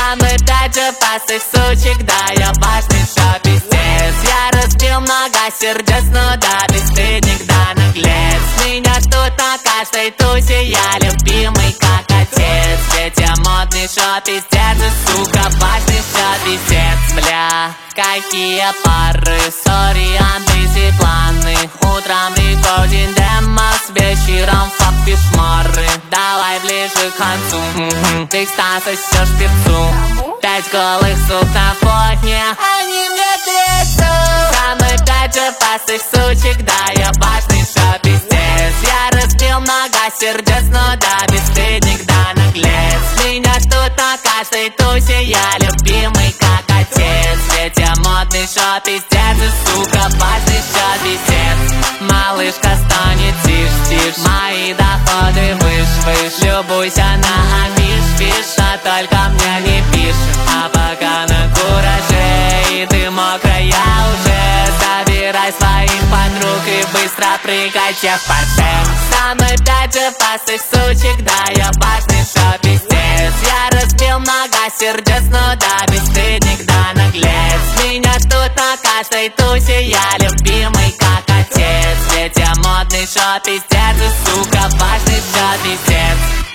Самый пятипасых сучек, да, я важный шопистец. Я разбил много сердец, но да, бесстыдник, да, наглец. Меня тут на каждой тусе, я любимый как отец. Ведь я модный шопистец и, сука, важный шопистец. Бля, какие пары, сори, амбиции, планы. Утром рекординг демос, вечером фак пешмары. Давай ближе к концу, ты сосешь певцу. 5 голых сук на фоне, они мне трясут. Самый пятипасых сучек, да, я важный шопистец. Я разбил много сердец, но да, бесстыдник, да, наглец. Меня тут на каждой тусе, я любимый как отец. Ведь я модный шопистец и, сука, важный шопистец. Малышка, стонет, тишь, мои доходы выш. Любуйся на афиш, а только мне не пишешь. А пока на кураже и ты мокрая уже, забирай своих подруг и быстро прыгайте в парше. Самый пятипасых сучек, да, я важный шопистец. Я разбил много сердец, но да, бесстыдник, да, наглец. Меня тут на каждой тусе, я любимый как отец. Ведь я модный шопистец и, сука, важный шопистец.